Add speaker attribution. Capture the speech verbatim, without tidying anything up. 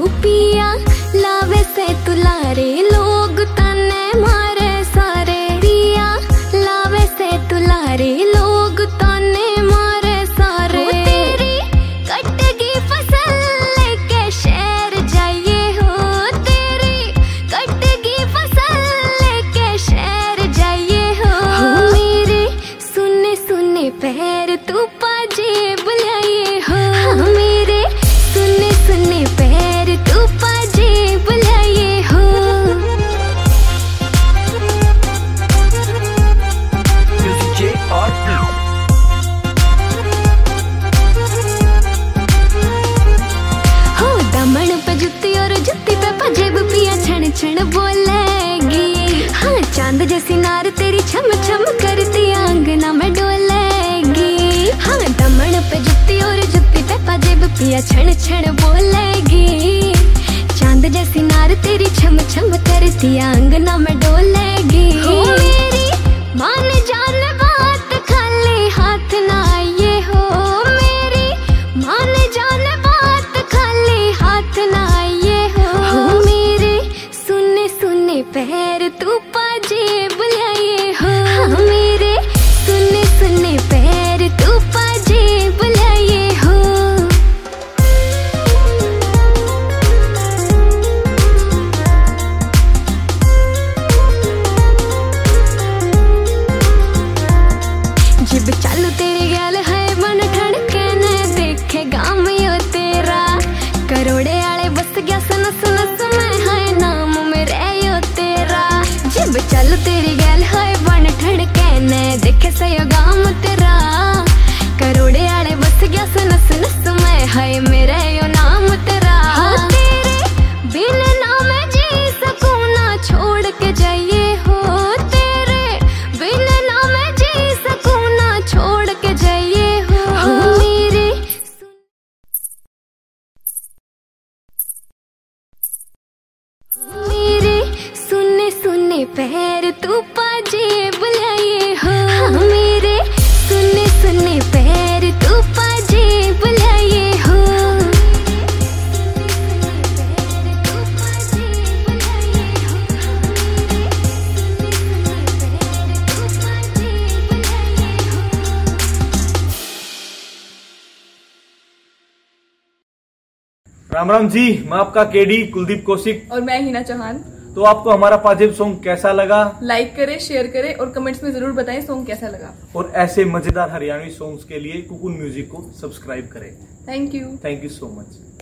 Speaker 1: पिया लावे से तुलारे लोग ताने मारे सारे। पिया लावे से तुलारे लोग ताने मारे सारे। तेरी कटगी फसल लेके शहर जाइए हो। तेरी कटगी फसल लेके शहर जाइए हो। मेरे सुने सुने पैर तू पाजे बुलाइए हो। मेरे सुने सुने पैर तू पाजे बुलाइए हो। हो दमन पे जुत्ती और जुत्ती पे पजेब पिया छण छण बोलेगी। हाँ चांद जैसी नार तेरी छम छम करती आंगना में डोलेगी। हाँ दमन पे जुत्ती और जुत्ती पे पजेब पिया छण छण बोलेगी। चांद जैसी नार तेरी छम छम करती आंगना में डोलेगी। हो मेरी मान जान बात खाली हाथ ना आइए हो। मेरी मान जान बात खाली हाथ ना आइए हो। हो मेरे सुने सुने पैर तू पाजे बुलाइए हो। मेरे सुने सुने पैर तू पाजे बुलाइए हो। जिब चालू तेरी गैल है मन ठड़के ने देखे गाँव यो तेरा। करोड़े आले बस गया सनस नस में है नाम मेरे यो तेरा। जिब चालू तेरी गैल है मन ठड़के ने देखे सयो गाँव तेरा। करोड़े आले बस गया सनस नस में है मेरे यो नाम तेरा। हाँ तेरे बिन ना मैं जी सकूं ना छोड़ के जाइए हो। तेरे बिन ना मैं जी सकूं ना छोड़ के जाइए हो। मेरे मेरे सुने सुने पैर तू पाजे बुलाइए हो। मेरे सुने सुने पैर तू पाजे बुलाइए हो।
Speaker 2: राम राम जी, मैं आपका केडी कुलदीप कौशिक
Speaker 3: और मैं हिना चौहान।
Speaker 2: तो आपको हमारा पाजेब सॉन्ग कैसा लगा?
Speaker 3: लाइक करें, शेयर करें और कमेंट्स में जरूर बताएं सॉन्ग कैसा लगा।
Speaker 2: और ऐसे मजेदार हरियाणवी सॉन्ग्स के लिए कुकुन म्यूजिक को सब्सक्राइब करें।
Speaker 3: Thank you
Speaker 2: thank you so much.